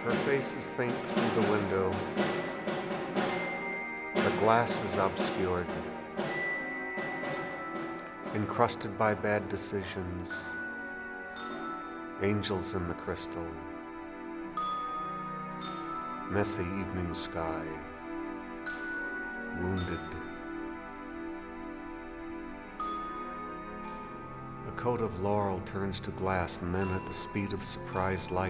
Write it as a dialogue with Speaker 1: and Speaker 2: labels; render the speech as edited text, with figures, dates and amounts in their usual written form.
Speaker 1: Her face is faint through the window. The glass is obscured, encrusted by bad decisions, angels in the crystal, messy evening sky, wounded. A coat of laurel turns to glass, and then at the speed of surprised light,